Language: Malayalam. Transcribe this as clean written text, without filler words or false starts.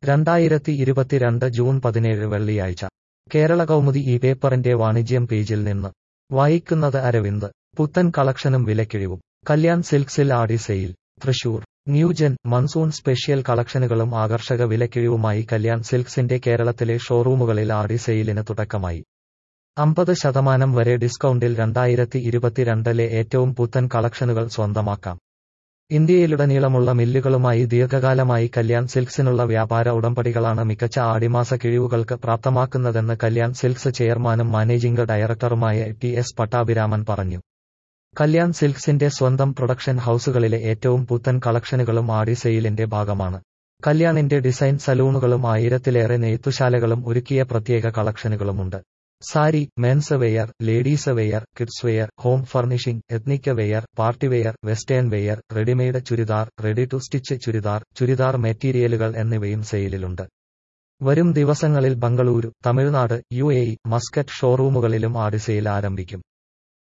2022 ജൂൺ 17 വെള്ളിയാഴ്ച കേരള കൗമുദി ഈ പേപ്പറിന്റെ വാണിജ്യം പേജിൽ നിന്ന് വായിക്കുന്നത് അരവിന്ദ്. പുത്തൻ കളക്ഷനും വിലക്കിഴിവും. കല്യാൺ സിൽക്സിൽ Aadi sale. Thrissur. New gen, monsoon special കളക്ഷനുകളും ആകർഷക വിലക്കിഴിവുമായി കല്യാൺ സിൽക്സിന്റെ കേരളത്തിലെ ഷോറൂമുകളിൽ ആടി സെയിലിന് തുടക്കമായി. 50% വരെ ഡിസ്കൗണ്ടിൽ 2022 ഏറ്റവും പുത്തൻ കളക്ഷനുകൾ സ്വന്തമാക്കാം. ഇന്ത്യയിലുടനീളമുള്ള മില്ലുകളുമായി ദീർഘകാലമായി കല്യാൺ സിൽക്സിനുള്ള വ്യാപാര ഉടമ്പടികളാണ് മികച്ച ആടിമാസ കിഴിവുകൾക്ക് പ്രാപ്തമാക്കുന്നതെന്ന് കല്യാൺ സിൽക്സ് ചെയർമാനും മാനേജിംഗ് ഡയറക്ടറുമായ ടി.എസ്. പട്ടാഭിരാമൻ പറഞ്ഞു. കല്യാൺ സിൽക്സിന്റെ സ്വന്തം പ്രൊഡക്ഷൻ ഹൌസുകളിലെ ഏറ്റവും പുത്തൻ കളക്ഷനുകളും ആടി സെയിലിന്റെ ഭാഗമാണ്. കല്യാണിന്റെ ഡിസൈൻ സലൂണുകളും 1000-ലേറെ നെയ്ത്തുശാലകളും ഒരുക്കിയ പ്രത്യേക കളക്ഷനുകളുമുണ്ട്. Sari, men's wear, ladies wear, kids wear, home furnishing, ethnic wear, party wear, western wear, readymade churidar, ready to stitch churidar, churidar മെറ്റീരിയലുകൾ എന്നിവയും സെയിലിലുണ്ട്. വരും ദിവസങ്ങളിൽ ബംഗളൂരു, തമിഴ്നാട്, UAE, മസ്കറ്റ് ഷോറൂമുകളിലും ആടി സെയിൽ ആരംഭിക്കും.